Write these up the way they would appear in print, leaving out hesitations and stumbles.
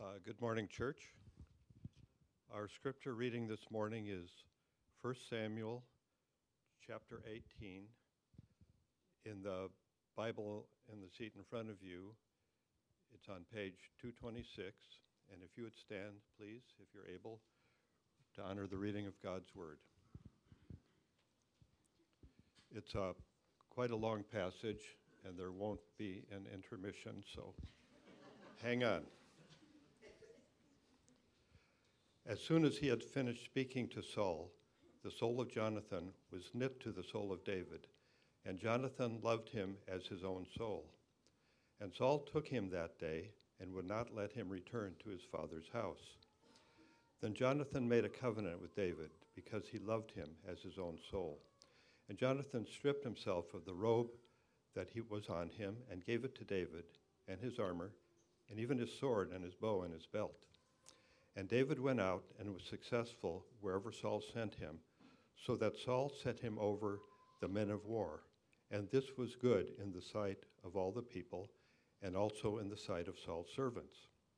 Good morning, church. Our scripture reading this morning is 1 Samuel chapter 18. In the Bible in the seat in front of you, it's on page 226. And if you would stand, please, if you're able, to honor the reading of God's word. It's quite a long passage, and there won't be an intermission, so hang on. As soon as he had finished speaking to Saul, the soul of Jonathan was knit to the soul of David, and Jonathan loved him as his own soul. And Saul took him that day and would not let him return to his father's house. Then Jonathan made a covenant with David because he loved him as his own soul. And Jonathan stripped himself of the robe that was on him and gave it to David and his armor, and even his sword and his bow and his belt. And David went out and was successful wherever Saul sent him, so that Saul set him over the men of war. And this was good in the sight of all the people, and also in the sight of Saul's servants.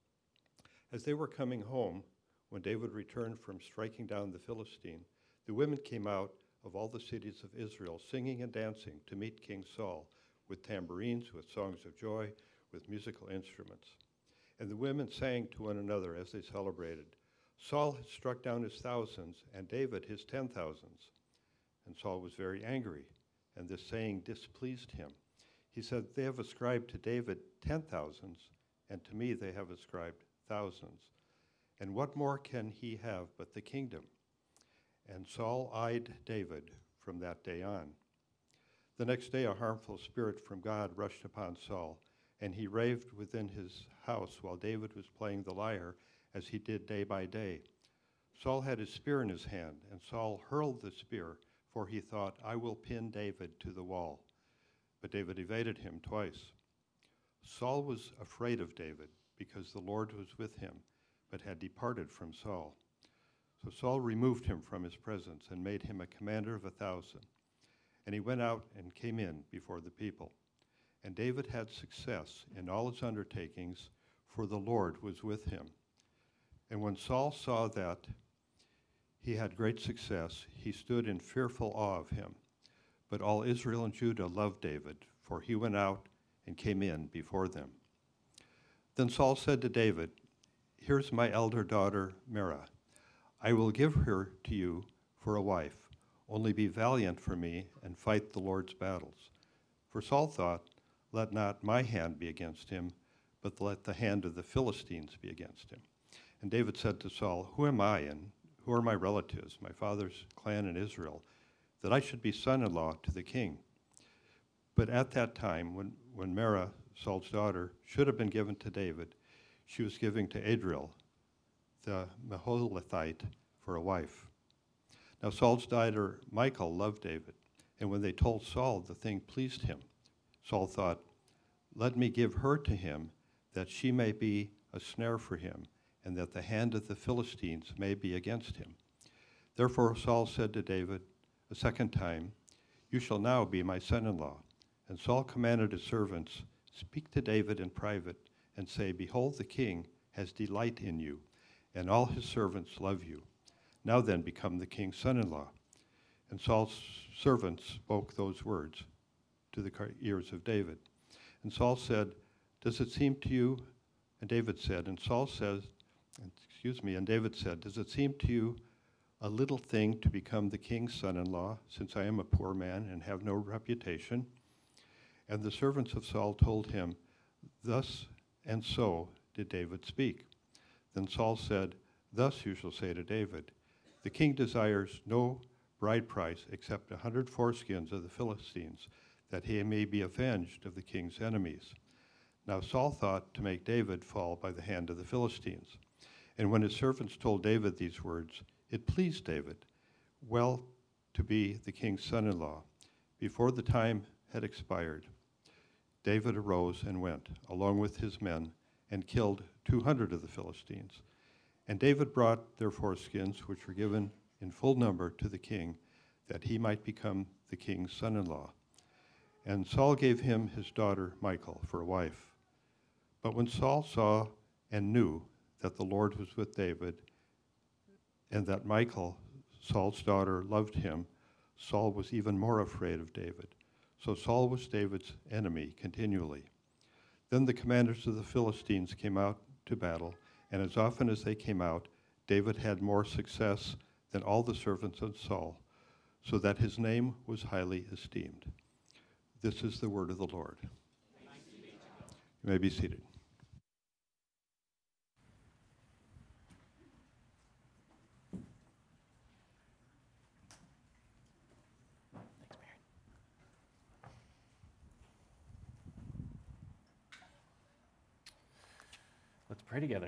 As they were coming home, when David returned from striking down the Philistine, the women came out of all the cities of Israel, singing and dancing to meet King Saul, with tambourines, with songs of joy, with musical instruments. And the women sang to one another as they celebrated. Saul had struck down his thousands, and David his 10,000s. And Saul was very angry, and this saying displeased him. He said, "They have ascribed to David 10,000s, and to me they have ascribed thousands. And what more can he have but the kingdom?" And Saul eyed David from that day on. The next day a harmful spirit from God rushed upon Saul, and he raved within his house while David was playing the lyre, as he did day by day. Saul had his spear in his hand, and Saul hurled the spear, for he thought, "I will pin David to the wall." But David evaded him twice. Saul was afraid of David, because the Lord was with him, but had departed from Saul. So Saul removed him from his presence and made him a commander of 1,000. And he went out and came in before the people. And David had success in all his undertakings, for the Lord was with him. And when Saul saw that he had great success, he stood in fearful awe of him. But all Israel and Judah loved David, for he went out and came in before them. Then Saul said to David, "Here's my elder daughter, Merab. I will give her to you for a wife. Only be valiant for me and fight the Lord's battles." For Saul thought, "Let not my hand be against him, but let the hand of the Philistines be against him." And David said to Saul, "Who am I, and who are my relatives, my father's clan in Israel, that I should be son-in-law to the king?" But at that time, when Merab, Saul's daughter, should have been given to David, she was given to Adriel, the Meholithite, for a wife. Now Saul's daughter Michal loved David, and when they told Saul, the thing pleased him. Saul thought, "Let me give her to him, that she may be a snare for him, and that the hand of the Philistines may be against him." Therefore Saul said to David a second time, "You shall now be my son-in-law." And Saul commanded his servants, "Speak to David in private, and say, 'Behold, the king has delight in you, and all his servants love you. Now then, become the king's son-in-law.'" And Saul's servants spoke those words to the ears of David. And Saul said, "Does it seem to you?" And David said, and David said, "Does it seem to you a little thing to become the king's son-in-law, since I am a poor man and have no reputation?" And the servants of Saul told him, "Thus and so did David speak." Then Saul said, "Thus you shall say to David, 'The king desires no bride price except 100 foreskins of the Philistines, that he may be avenged of the king's enemies.'" Now Saul thought to make David fall by the hand of the Philistines. And when his servants told David these words, it pleased David well to be the king's son-in-law. Before the time had expired, David arose and went, along with his men, and killed 200 of the Philistines. And David brought their foreskins, which were given in full number to the king, that he might become the king's son-in-law. And Saul gave him his daughter Michal for a wife. But when Saul saw and knew that the Lord was with David, and that Michal, Saul's daughter, loved him, Saul was even more afraid of David. So Saul was David's enemy continually. Then the commanders of the Philistines came out to battle, and as often as they came out, David had more success than all the servants of Saul, so that his name was highly esteemed. This is the word of the Lord. You may be seated. Let's pray together.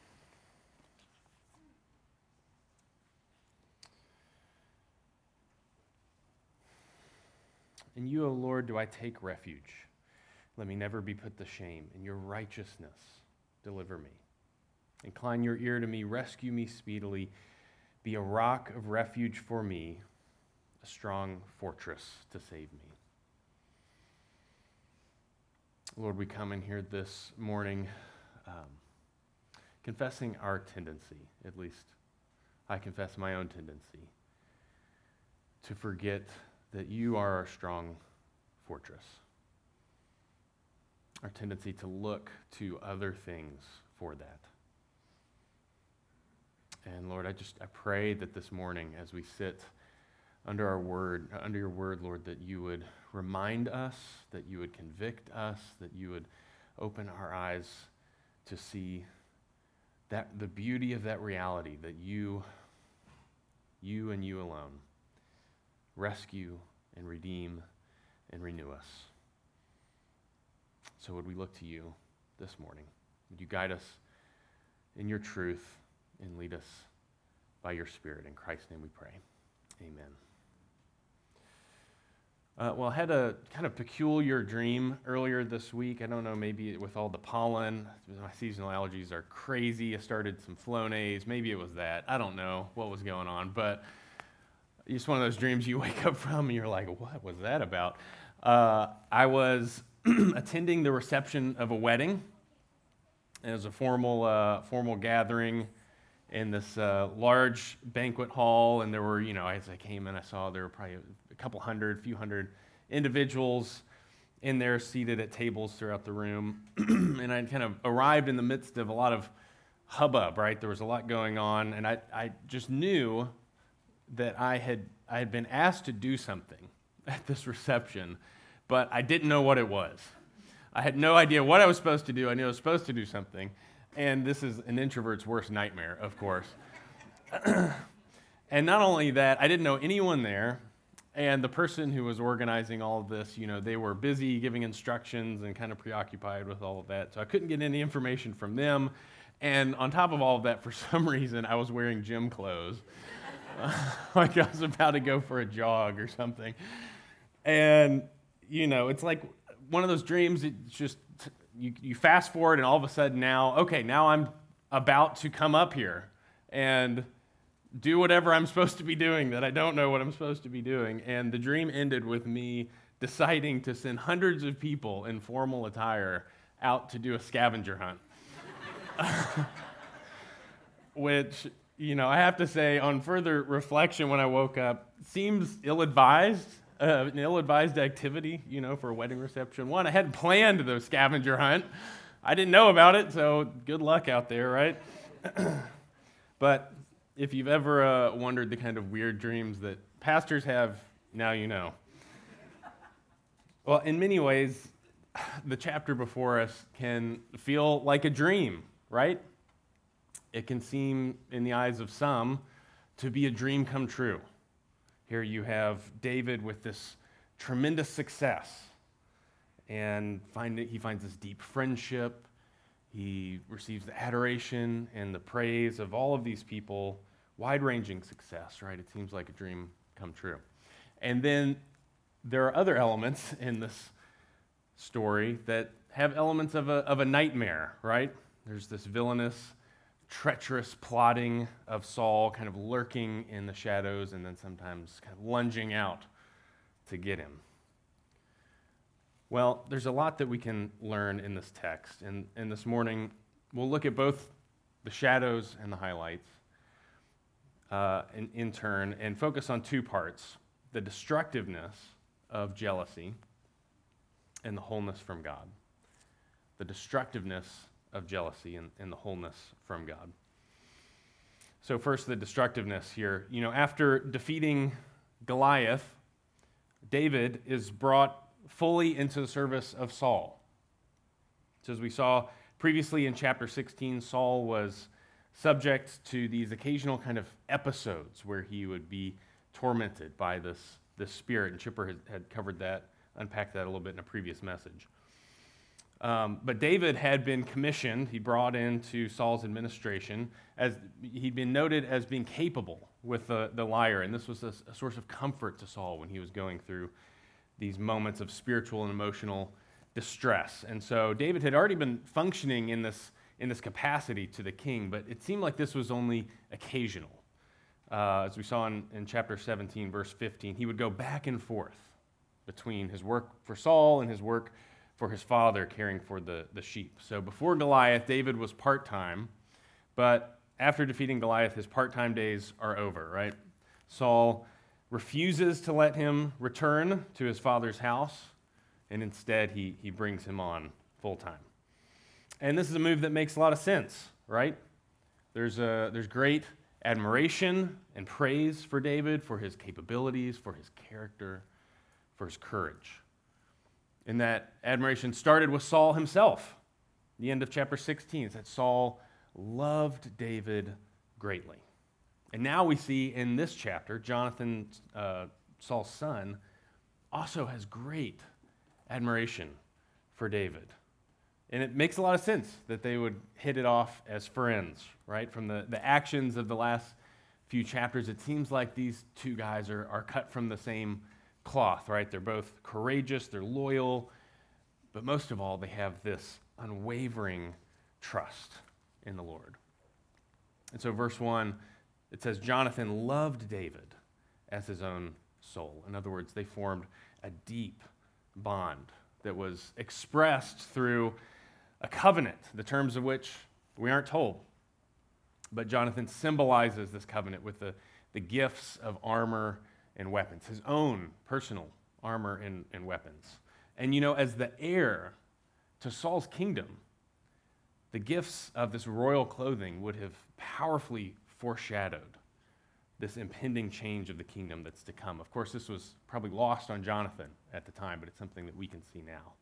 In you, O Lord, do I take refuge. Let me never be put to shame. In your righteousness, deliver me. Incline your ear to me, rescue me speedily. Be a rock of refuge for me, a strong fortress to save me. Lord, we come in here this morning confessing our tendency, at least I confess my own tendency, to forget that you are our strong fortress. Our tendency to look to other things for that. And Lord, I pray that this morning as we sit under your word, Lord, that you would remind us, that you would convict us, that you would open our eyes to see that the beauty of that reality, that you and you alone rescue and redeem and renew us. So would we look to you this morning? Would you guide us in your truth and lead us by your Spirit? In Christ's name we pray. Amen. Well, I had a kind of peculiar dream earlier this week. I don't know, maybe with all the pollen, my seasonal allergies are crazy. I started some Flonase. Maybe it was that. I don't know what was going on, but it's one of those dreams you wake up from and you're like, what was that about? I was attending the reception of a wedding. It was a formal gathering in this large banquet hall, and there were, as I came in, I saw there were probably a few hundred individuals in there seated at tables throughout the room. And I kind of arrived in the midst of a lot of hubbub, right? There was a lot going on, and I just knew that I had been asked to do something at this reception, but I didn't know what it was. I had no idea what I was supposed to do. I knew I was supposed to do something, and this is an introvert's worst nightmare, of course. And not only that, I didn't know anyone there, and the person who was organizing all of this, they were busy giving instructions and kind of preoccupied with all of that, so I couldn't get any information from them. And on top of all of that, for some reason, I was wearing gym clothes. Like I was about to go for a jog or something. And, it's like one of those dreams, it's just, you fast forward and all of a sudden now I'm about to come up here and do whatever I'm supposed to be doing that I don't know what I'm supposed to be doing. And the dream ended with me deciding to send hundreds of people in formal attire out to do a scavenger hunt. Which, I have to say, on further reflection when I woke up, seems ill-advised, an ill-advised activity, for a wedding reception. One, I hadn't planned the scavenger hunt. I didn't know about it, so good luck out there, right? But if you've ever wondered the kind of weird dreams that pastors have, now you know. Well, in many ways, the chapter before us can feel like a dream, right? It can seem, in the eyes of some, to be a dream come true. Here you have David with this tremendous success, and he finds this deep friendship. He receives the adoration and the praise of all of these people, wide-ranging success, right? It seems like a dream come true. And then there are other elements in this story that have elements of a nightmare, right? There's this villainous, treacherous plotting of Saul kind of lurking in the shadows and then sometimes kind of lunging out to get him. Well, there's a lot that we can learn in this text, and this morning we'll look at both the shadows and the highlights in turn, and focus on two parts: the destructiveness of jealousy and the wholeness from God. The destructiveness of jealousy and the wholeness from God. So first, the destructiveness here. You know, after defeating Goliath, David is brought fully into the service of Saul. So as we saw previously in chapter 16, Saul was subject to these occasional kind of episodes where he would be tormented by this spirit. And Chipper had covered that, unpacked that a little bit in a previous message. But David had been commissioned, he brought into Saul's administration, as he'd been noted as being capable with the lyre, and this was a source of comfort to Saul when he was going through these moments of spiritual and emotional distress. And so David had already been functioning in this capacity to the king, but it seemed like this was only occasional. As we saw in chapter 17, verse 15, he would go back and forth between his work for Saul and his work for his father caring for the sheep. So before Goliath, David was part-time, but after defeating Goliath, his part-time days are over, right? Saul refuses to let him return to his father's house, and instead he brings him on full-time. And this is a move that makes a lot of sense, right? There's great admiration and praise for David, for his capabilities, for his character, for his courage. And that admiration started with Saul himself. The end of chapter 16 is that Saul loved David greatly. And now we see in this chapter, Jonathan, Saul's son, also has great admiration for David. And it makes a lot of sense that they would hit it off as friends, right? From the actions of the last few chapters, it seems like these two guys are cut from the same cloth, right? They're both courageous, they're loyal, but most of all, they have this unwavering trust in the Lord. And so verse 1, it says, Jonathan loved David as his own soul. In other words, they formed a deep bond that was expressed through a covenant, the terms of which we aren't told. But Jonathan symbolizes this covenant with the gifts of armor and weapons, his own personal armor and weapons. And you know, as the heir to Saul's kingdom, the gifts of this royal clothing would have powerfully foreshadowed this impending change of the kingdom that's to come. Of course, this was probably lost on Jonathan at the time, but it's something that we can see now.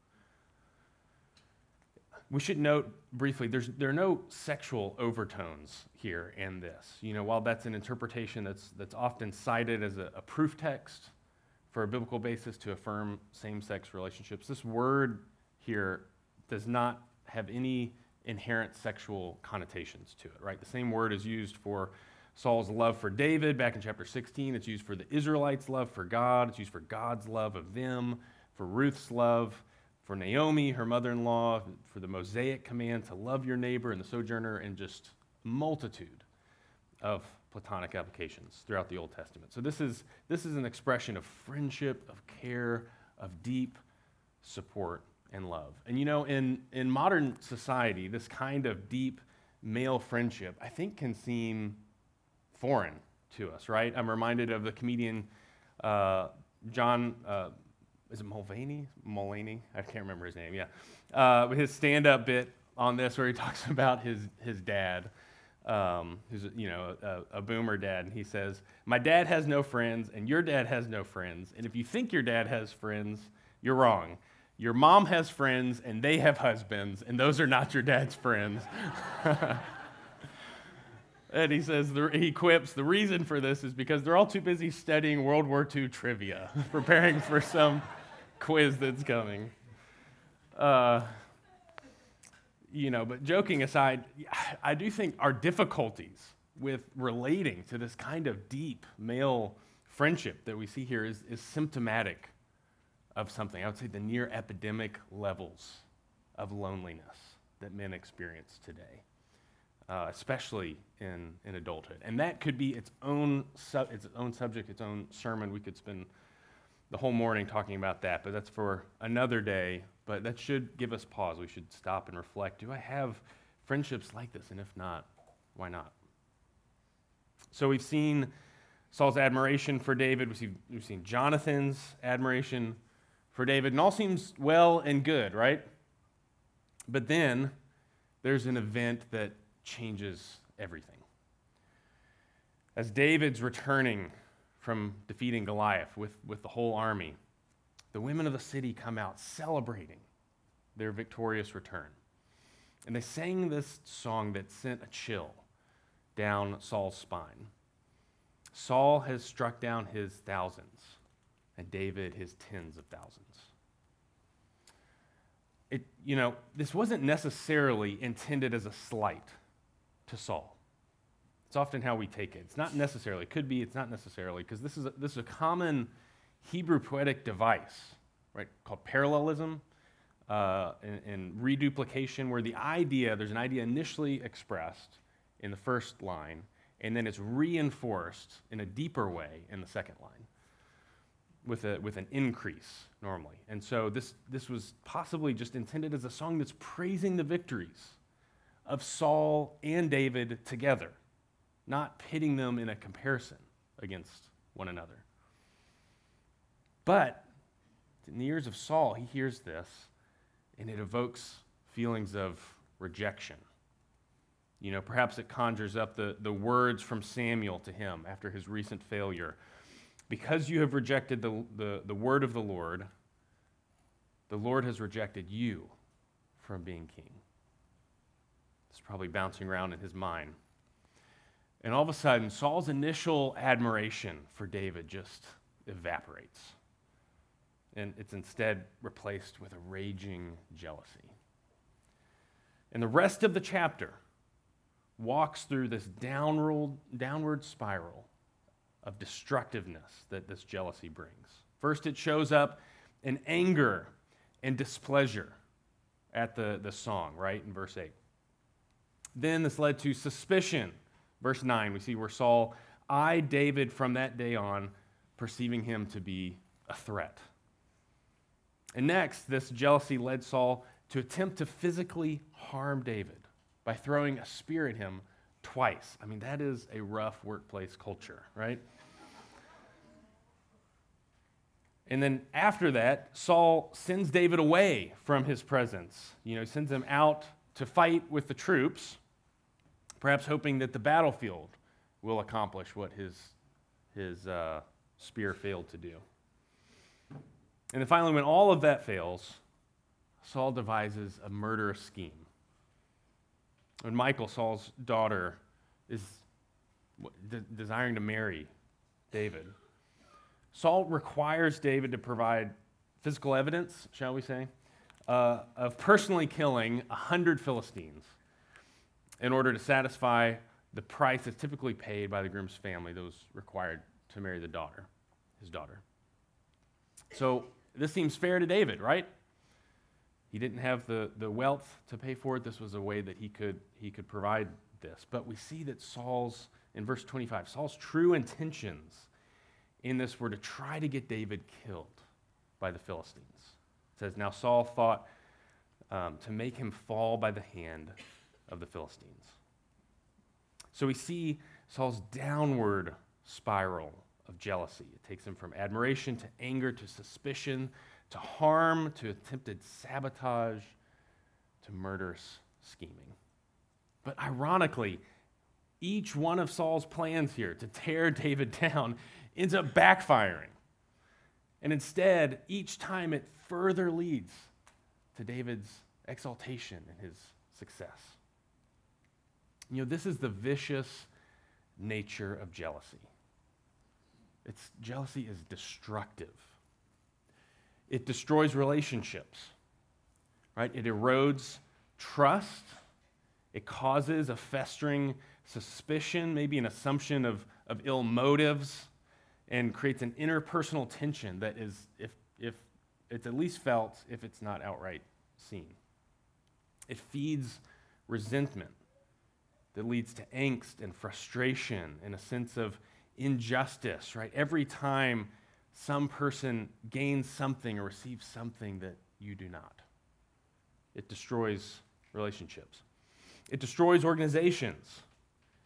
We should note briefly, there are no sexual overtones here in this. You know, while that's an interpretation that's often cited as a proof text for a biblical basis to affirm same-sex relationships, this word here does not have any inherent sexual connotations to it, right? The same word is used for Saul's love for David back in chapter 16. It's used for the Israelites' love for God. It's used for God's love of them, for Ruth's love for Naomi, her mother-in-law, for the Mosaic command to love your neighbor and the sojourner, and just a multitude of Platonic applications throughout the Old Testament. So this is an expression of friendship, of care, of deep support and love. And you know, in modern society, this kind of deep male friendship, I think, can seem foreign to us, right? I'm reminded of the comedian John... is it Mulaney? I can't remember his name, yeah. His stand-up bit on this where he talks about his dad, who's a boomer dad, and he says, my dad has no friends, and your dad has no friends, and if you think your dad has friends, you're wrong. Your mom has friends, and they have husbands, and those are not your dad's friends. And he says, he quips, the reason for this is because they're all too busy studying World War II trivia, preparing for some quiz that's coming. But joking aside, I do think our difficulties with relating to this kind of deep male friendship that we see here is symptomatic of something. I would say the near epidemic levels of loneliness that men experience today. Especially in adulthood. And that could be its own subject, its own sermon. We could spend the whole morning talking about that, but that's for another day. But that should give us pause. We should stop and reflect. Do I have friendships like this? And if not, Why not? So we've seen Saul's admiration for David. We've seen Jonathan's admiration for David, and all seems well and good, right? But then there's an event that changes everything. As David's returning from defeating Goliath with the whole army, the women of the city come out celebrating their victorious return. And they sang this song that sent a chill down Saul's spine. Saul has struck down his thousands, and David his tens of thousands. This wasn't necessarily intended as a slight to Saul. It's often how we take it. It's not necessarily. It could be, it's not necessarily, because this is a common Hebrew poetic device, right, called parallelism and reduplication, where there's an idea initially expressed in the first line, and then it's reinforced in a deeper way in the second line with an increase normally. And so this was possibly just intended as a song that's praising the victories of Saul and David together, not pitting them in a comparison against one another. But in the ears of Saul, he hears this, and it evokes feelings of rejection. Perhaps it conjures up the words from Samuel to him after his recent failure. Because you have rejected the word of the Lord has rejected you from being king. It's probably bouncing around in his mind. And all of a sudden, Saul's initial admiration for David just evaporates. And it's instead replaced with a raging jealousy. And the rest of the chapter walks through this downward spiral of destructiveness that this jealousy brings. First, it shows up in anger and displeasure at the song, right, in verse 8. Then this led to suspicion. Verse 9, we see where Saul eyed David from that day on, perceiving him to be a threat. And next, this jealousy led Saul to attempt to physically harm David by throwing a spear at him twice. I mean, that is a rough workplace culture, right? And then after that, Saul sends David away from his presence. He sends him out to fight with the troops, perhaps hoping that the battlefield will accomplish what his spear failed to do. And then finally, when all of that fails, Saul devises a murderous scheme. When Michal, Saul's daughter, is desiring to marry David, Saul requires David to provide physical evidence, shall we say, of personally killing 100 Philistines in order to satisfy the price that's typically paid by the groom's family, those required to marry his daughter. So this seems fair to David, right? He didn't have the wealth to pay for it. This was a way that he could provide this. But we see that in verse 25, Saul's true intentions in this were to try to get David killed by the Philistines. It says, now Saul thought to make him fall by the hand of the Philistines. So we see Saul's downward spiral of jealousy. It takes him from admiration to anger to suspicion to harm to attempted sabotage to murderous scheming. But ironically, each one of Saul's plans here to tear David down ends up backfiring. And instead, each time it further leads to David's exaltation and his success. This is the vicious nature of jealousy. Jealousy is destructive. It destroys relationships, right? It erodes trust. It causes a festering suspicion, maybe an assumption of ill motives, and creates an interpersonal tension that is, if it's at least felt, if it's not outright seen. It feeds resentment that leads to angst and frustration and a sense of injustice, right? Every time some person gains something or receives something that you do not. It destroys relationships. It destroys organizations.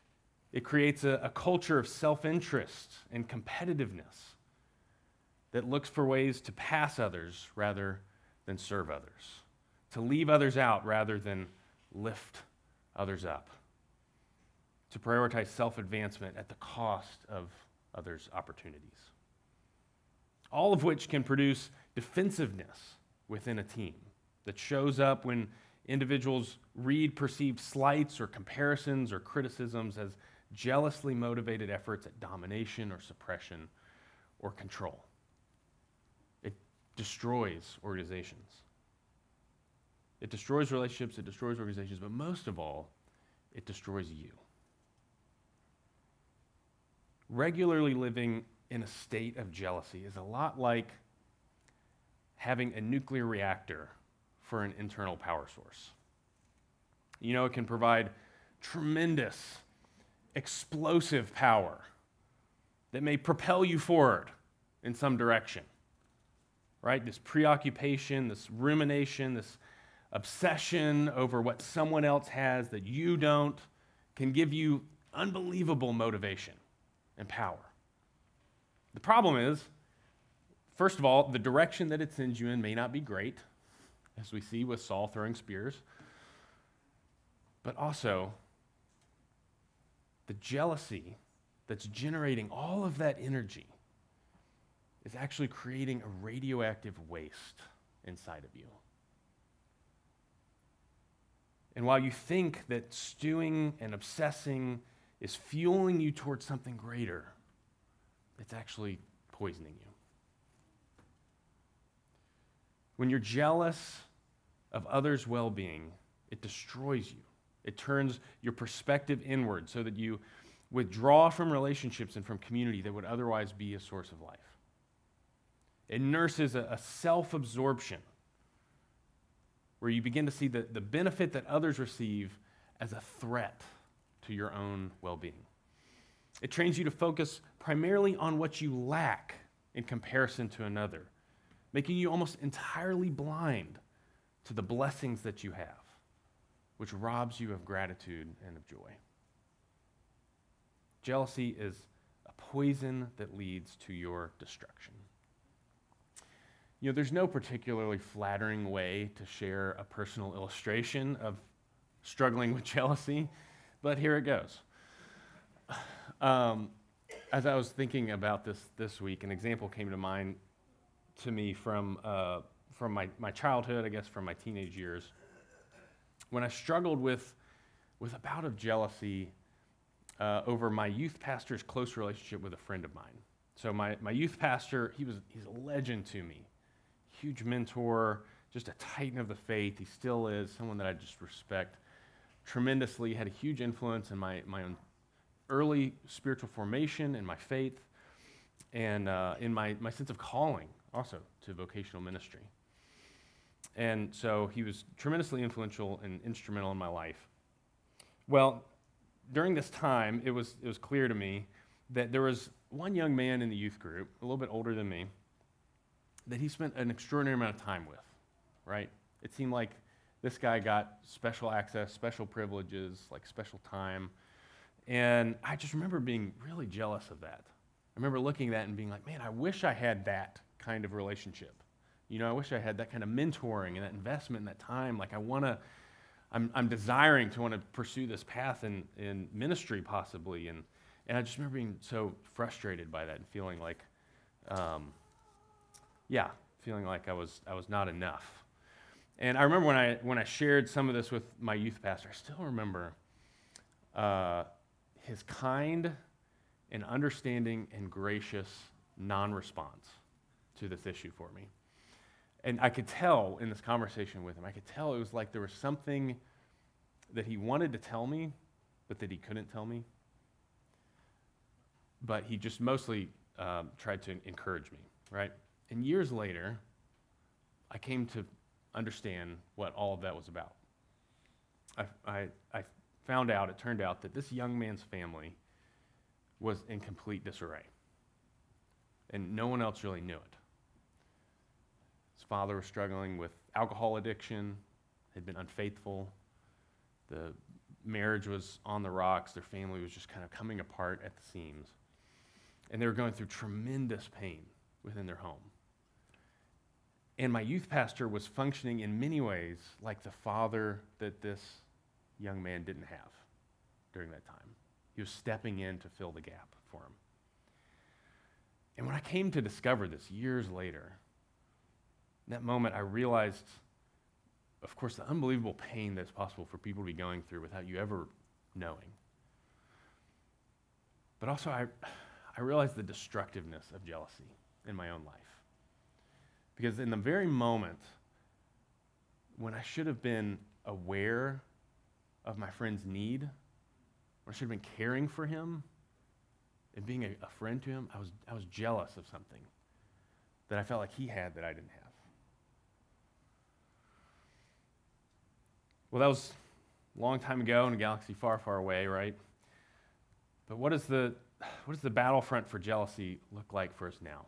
It creates a culture of self-interest and competitiveness that looks for ways to pass others rather than serve others, to leave others out rather than lift others up, to prioritize self-advancement at the cost of others' opportunities. All of which can produce defensiveness within a team that shows up when individuals read perceived slights or comparisons or criticisms as jealously motivated efforts at domination or suppression or control. It destroys organizations. It destroys relationships, it destroys organizations, but most of all, it destroys you. Regularly living in a state of jealousy is a lot like having a nuclear reactor for an internal power source. You know, it can provide tremendous, explosive power that may propel you forward in some direction, right? This preoccupation, this rumination, this obsession over what someone else has that you don't can give you unbelievable motivation and power. The problem is, first of all, the direction that it sends you in may not be great, as we see with Saul throwing spears, but also the jealousy that's generating all of that energy is actually creating a radioactive waste inside of you. And while you think that stewing and obsessing is fueling you towards something greater, it's actually poisoning you. When you're jealous of others' well-being, it destroys you. It turns your perspective inward so that you withdraw from relationships and from community that would otherwise be a source of life. It nurses a self-absorption where you begin to see the benefit that others receive as a threat to your own well-being. It trains you to focus primarily on what you lack in comparison to another, making you almost entirely blind to the blessings that you have, which robs you of gratitude and of joy. Jealousy is a poison that leads to your destruction. You know, there's no particularly flattering way to share a personal illustration of struggling with jealousy, but here it goes. As I was thinking about this week, an example came to mind to me from my childhood, I guess from my teenage years, when I struggled with a bout of jealousy over my youth pastor's close relationship with a friend of mine. So my youth pastor, he's a legend to me. Huge mentor, just a titan of the faith. He still is, someone that I just respect tremendously. Had a huge influence in my own early spiritual formation and my faith, and in my sense of calling also to vocational ministry. And so he was tremendously influential and instrumental in my life. Well, during this time, it was clear to me that there was one young man in the youth group, a little bit older than me, that he spent an extraordinary amount of time with, right? It seemed like this guy got special access, special privileges, like special time. And I just remember being really jealous of that. I remember looking at that and being like, man, I wish I had that kind of relationship. You know, I wish I had that kind of mentoring and that investment and that time. Like I'm desiring to want to pursue this path in ministry possibly. And I just remember being so frustrated by that and feeling like, feeling like I was not enough. And I remember when I shared some of this with my youth pastor, I still remember his kind and understanding and gracious non-response to this issue for me. And I could tell in this conversation with him, I could tell it was like there was something that he wanted to tell me, but that he couldn't tell me. But he just mostly tried to encourage me, right? And years later, I came to understand what all of that was about. I found out, it turned out that this young man's family was in complete disarray. And no one else really knew it. His father was struggling with alcohol addiction, had been unfaithful. The marriage was on the rocks. Their family was just kind of coming apart at the seams. And they were going through tremendous pain within their home. And my youth pastor was functioning in many ways like the father that this young man didn't have during that time. He was stepping in to fill the gap for him. And when I came to discover this years later, in that moment I realized, of course, the unbelievable pain that's possible for people to be going through without you ever knowing. But also I realized the destructiveness of jealousy in my own life. Because in the very moment when I should have been aware of my friend's need, when I should have been caring for him and being a friend to him, I was jealous of something that I felt like he had that I didn't have. Well, that was a long time ago in a galaxy far, far away, right? But what does the battlefront for jealousy look like for us now?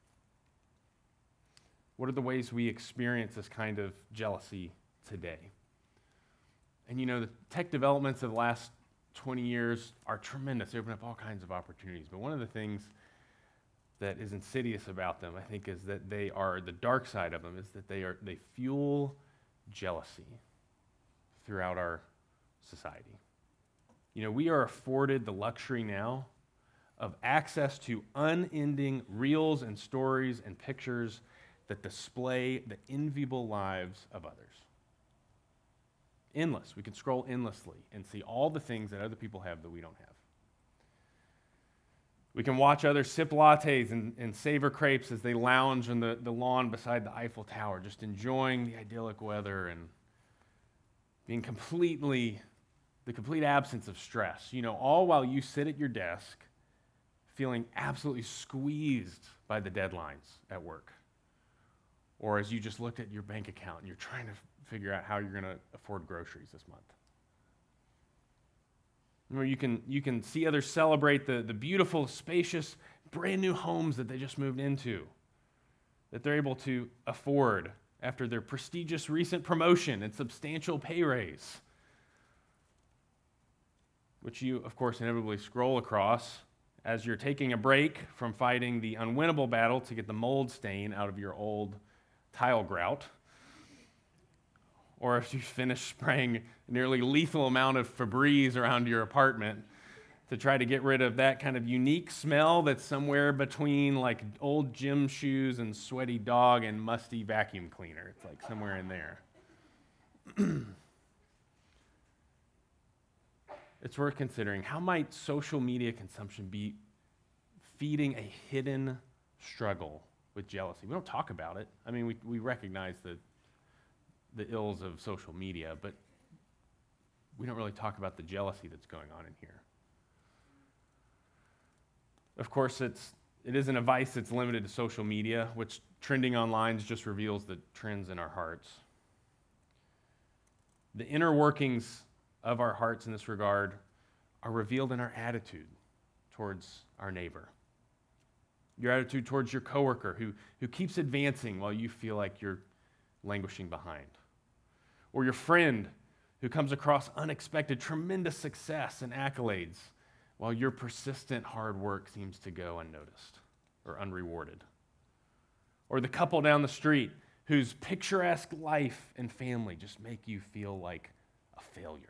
What are the ways we experience this kind of jealousy today? And you know, the tech developments of the last 20 years are tremendous. They open up all kinds of opportunities. But one of the things that is insidious about them, I think, is that they are, the dark side of them is that they fuel jealousy throughout our society. You know, we are afforded the luxury now of access to unending reels and stories and pictures that display the enviable lives of others. Endless. We can scroll endlessly and see all the things that other people have that we don't have. We can watch others sip lattes and savor crepes as they lounge on the lawn beside the Eiffel Tower, just enjoying the idyllic weather and being the complete absence of stress. You know, all while you sit at your desk feeling absolutely squeezed by the deadlines at work. Or as you just looked at your bank account and you're trying to figure out how you're going to afford groceries this month. You can see others celebrate the beautiful, spacious, brand new homes that they just moved into, that they're able to afford after their prestigious recent promotion and substantial pay raise, which you, of course, inevitably scroll across as you're taking a break from fighting the unwinnable battle to get the mold stain out of your old tile grout, or if you finish spraying a nearly lethal amount of Febreze around your apartment to try to get rid of that kind of unique smell that's somewhere between like old gym shoes and sweaty dog and musty vacuum cleaner. It's like somewhere in there. It's worth considering, how might social media consumption be feeding a hidden struggle with jealousy? We don't talk about it. I mean, we recognize the ills of social media, but we don't really talk about the jealousy that's going on in here. Of course, it isn't a vice that's limited to social media, which trending online just reveals the trends in our hearts. The inner workings of our hearts in this regard are revealed in our attitude towards our neighbor. Your attitude towards your coworker who keeps advancing while you feel like you're languishing behind. Or your friend who comes across unexpected, tremendous success and accolades while your persistent hard work seems to go unnoticed or unrewarded. Or the couple down the street whose picturesque life and family just make you feel like a failure.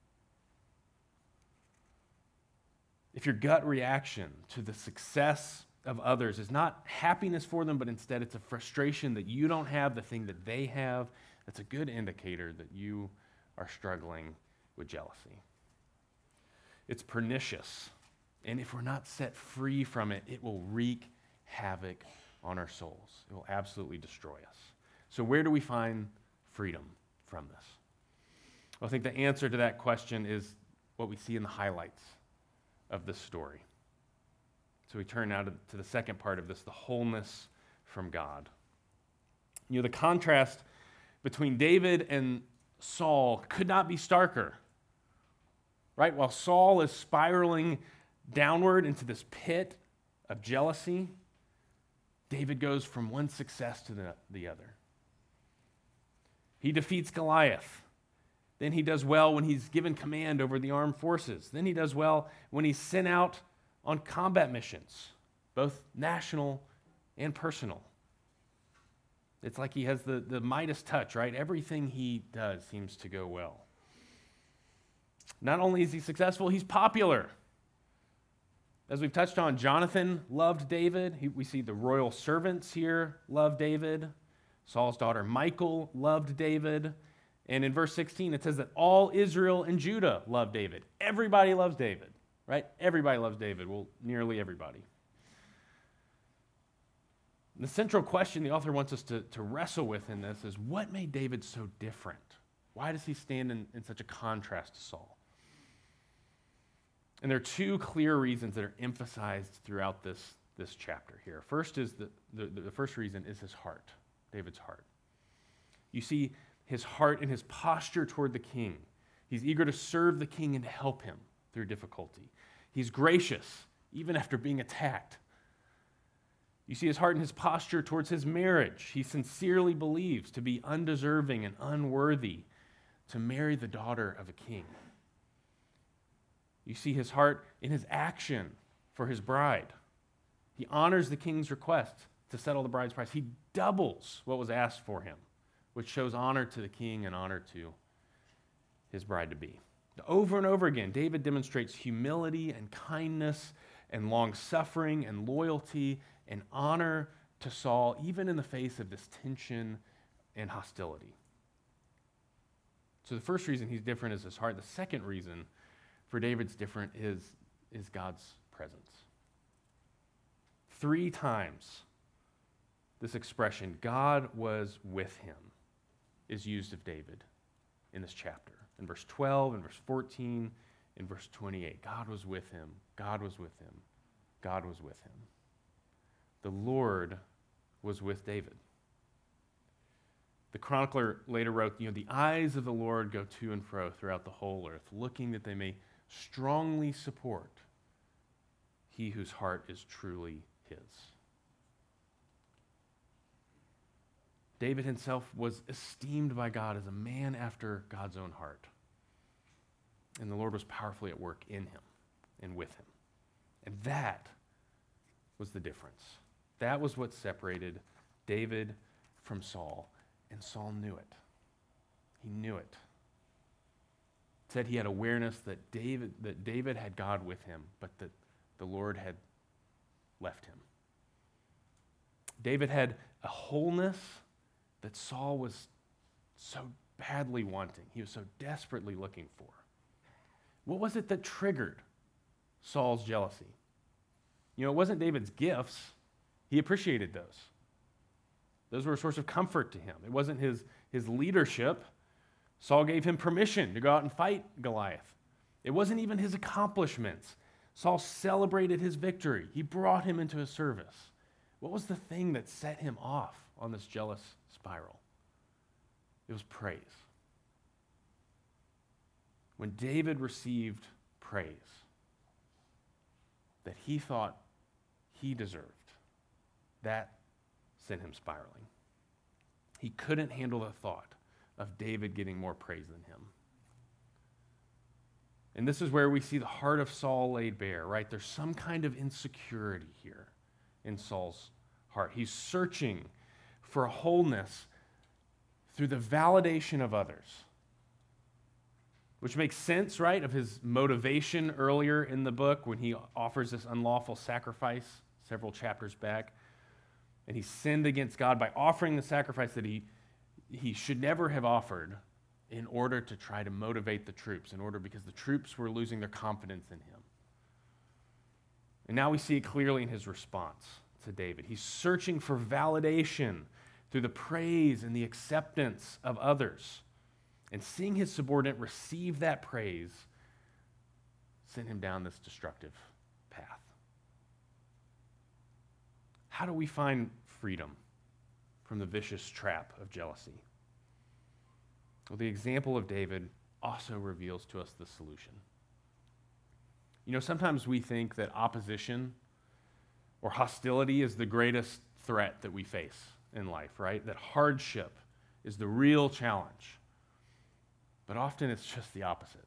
If your gut reaction to the success of others is not happiness for them, but instead it's a frustration that you don't have the thing that they have, that's a good indicator that you are struggling with jealousy. It's pernicious, and if we're not set free from it, it will wreak havoc on our souls. It will absolutely destroy us. So where do we find freedom from this? Well, I think the answer to that question is what we see in the highlights of this story. So we turn now to the second part of this, the wholeness from God. You know, the contrast between David and Saul could not be starker, right? While Saul is spiraling downward into this pit of jealousy, David goes from one success to the other. He defeats Goliath, Then he does well when he's given command over the armed forces. Then he does well when he's sent out on combat missions, both national and personal. It's like he has the Midas touch, right? Everything he does seems to go well. Not only is he successful, he's popular. As we've touched on, Jonathan loved David. We see the royal servants here love David. Saul's daughter Michal loved David. And in verse 16, it says that all Israel and Judah love David. Everybody loves David, right? Everybody loves David. Well, nearly everybody. The central question the author wants us to wrestle with in this is, what made David so different? Why does he stand in such a contrast to Saul? And there are two clear reasons that are emphasized throughout this chapter here. First is the first reason is his heart, David's heart. You see his heart and his posture toward the king. He's eager to serve the king and to help him through difficulty. He's gracious, even after being attacked. You see his heart and his posture towards his marriage. He sincerely believes to be undeserving and unworthy to marry the daughter of a king. You see his heart in his action for his bride. He honors the king's request to settle the bride's price. He doubles what was asked for him, which shows honor to the king and honor to his bride-to-be. Over and over again, David demonstrates humility and kindness and long-suffering and loyalty and honor to Saul, even in the face of this tension and hostility. So the first reason he's different is his heart. The second reason for David's different is God's presence. 3 times this expression, God was with him, is used of David in this chapter. In verse 12, in verse 14, in verse 28. God was with him. God was with him. God was with him. The Lord was with David. The chronicler later wrote, the eyes of the Lord go to and fro throughout the whole earth, looking that they may strongly support he whose heart is truly his. David himself was esteemed by God as a man after God's own heart. And the Lord was powerfully at work in him and with him. And that was the difference. That was what separated David from Saul. And Saul knew it. He knew it. It said he had awareness that David had God with him, but that the Lord had left him. David had a wholeness that Saul was so badly wanting. He was so desperately looking for. What was it that triggered Saul's jealousy? It wasn't David's gifts. He appreciated those. Those were a source of comfort to him. It wasn't his leadership. Saul gave him permission to go out and fight Goliath. It wasn't even his accomplishments. Saul celebrated his victory. He brought him into his service. What was the thing that set him off on this jealous spiral? It was praise. When David received praise that he thought he deserved, that sent him spiraling. He couldn't handle the thought of David getting more praise than him. And this is where we see the heart of Saul laid bare, right? There's some kind of insecurity here in Saul's heart. He's searching for a wholeness through the validation of others, which makes sense, right, of his motivation earlier in the book when he offers this unlawful sacrifice several chapters back. And he sinned against God by offering the sacrifice that he should never have offered in order to try to motivate the troops, because the troops were losing their confidence in him. And now we see it clearly in his response to David. He's searching for validation through the praise and the acceptance of others. And seeing his subordinate receive that praise sent him down this destructive path. How do we find freedom from the vicious trap of jealousy? Well, the example of David also reveals to us the solution. Sometimes we think that opposition or hostility is the greatest threat that we face in life, right? That hardship is the real challenge. But often it's just the opposite.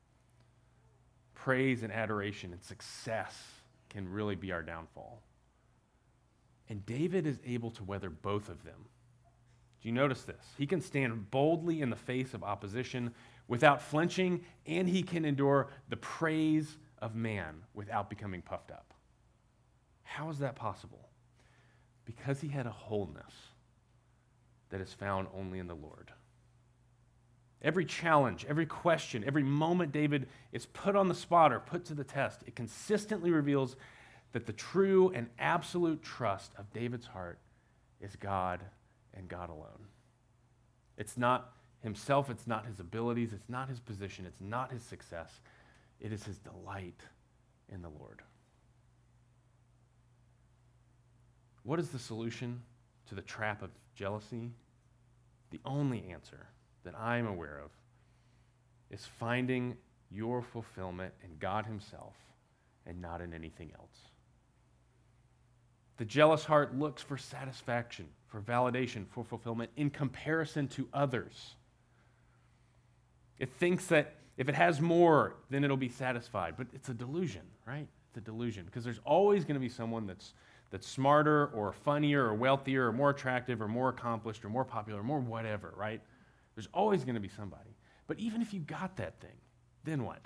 Praise and adoration and success can really be our downfall. And David is able to weather both of them. Do you notice this? He can stand boldly in the face of opposition without flinching, and he can endure the praise of man without becoming puffed up. How is that possible? Because he had a wholeness that is found only in the Lord. Every challenge, every question, every moment David is put on the spot or put to the test, it consistently reveals that the true and absolute trust of David's heart is God and God alone. It's not himself, it's not his abilities, it's not his position, it's not his success. It is his delight in the Lord. What is the solution to the trap of jealousy? The only answer that I'm aware of is finding your fulfillment in God himself and not in anything else. The jealous heart looks for satisfaction, for validation, for fulfillment in comparison to others. It thinks that if it has more, then it'll be satisfied. But it's a delusion, right? It's a delusion because there's always going to be someone that's smarter or funnier or wealthier or more attractive or more accomplished or more popular or more whatever, right? There's always going to be somebody. But even if you got that thing, then what?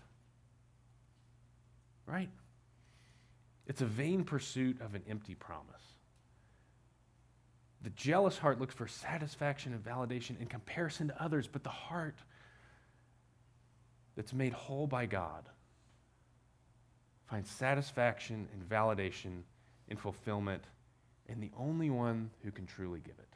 Right? It's a vain pursuit of an empty promise. The jealous heart looks for satisfaction and validation in comparison to others, but the heart that's made whole by God finds satisfaction and validation and fulfillment in the only one who can truly give it.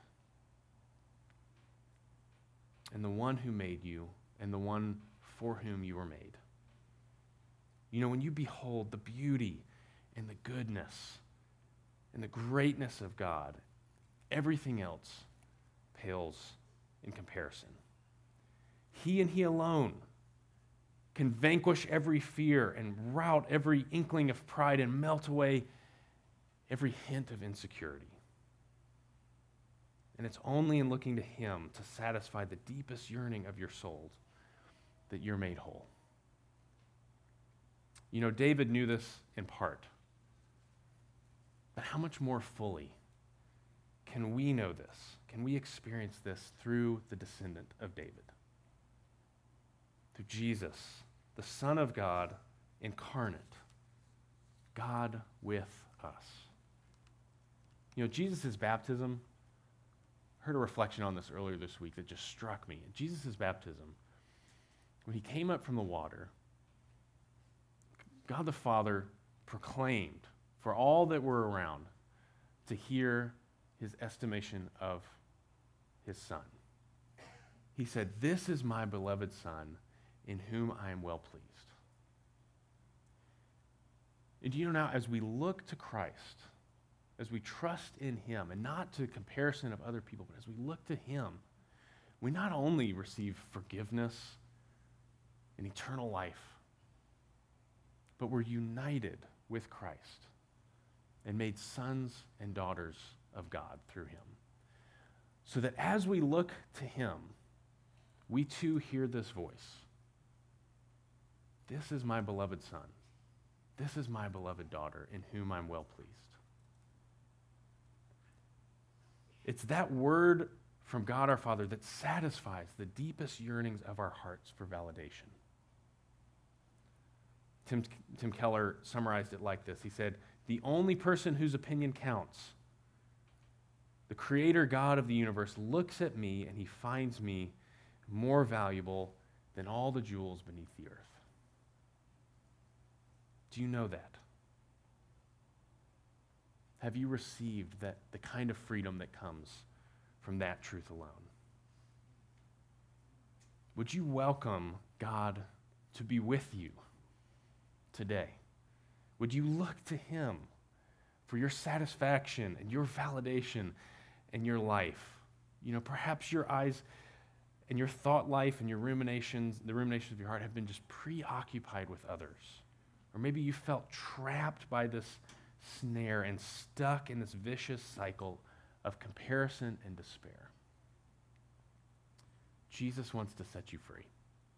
And the one who made you and the one for whom you were made. You know, when you behold the beauty and the goodness and the greatness of God, everything else pales in comparison. He and he alone can vanquish every fear and rout every inkling of pride and melt away every hint of insecurity. And it's only in looking to him to satisfy the deepest yearning of your soul that you're made whole. You know, David knew this in part. But how much more fully can we know this? Can we experience this through the descendant of David? Through Jesus, the Son of God incarnate, God with us. You know, Jesus' baptism, I heard a reflection on this earlier this week that just struck me. Jesus' baptism, when he came up from the water, God the Father proclaimed for all that were around to hear his estimation of his Son. He said, "This is my beloved Son, in whom I am well pleased." And you know now, as we look to Christ, as we trust in him, and not to comparison of other people, but as we look to him, we not only receive forgiveness and eternal life, but we're united with Christ and made sons and daughters of God through him. So that as we look to him, we too hear this voice. This is my beloved Son. This is my beloved daughter, in whom I'm well pleased. It's that word from God our Father that satisfies the deepest yearnings of our hearts for validation. Tim Keller summarized it like this. He said, "The only person whose opinion counts, the creator God of the universe, looks at me and he finds me more valuable than all the jewels beneath the earth." Do you know that? Have you received that the kind of freedom that comes from that truth alone? Would you welcome God to be with you today? Would you look to him for your satisfaction and your validation in your life? You know, perhaps your eyes and your thought life and your ruminations, the ruminations of your heart have been just preoccupied with others. Or maybe you felt trapped by this snare and stuck in this vicious cycle of comparison and despair. Jesus wants to set you free.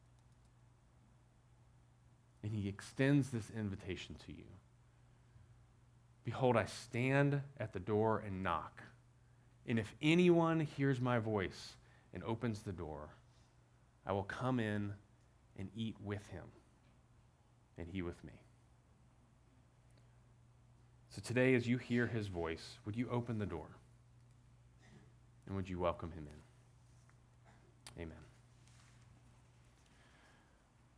And he extends this invitation to you. Behold, I stand at the door and knock. And if anyone hears my voice and opens the door, I will come in and eat with him, and he with me. So today, as you hear his voice, would you open the door? And would you welcome him in? Amen.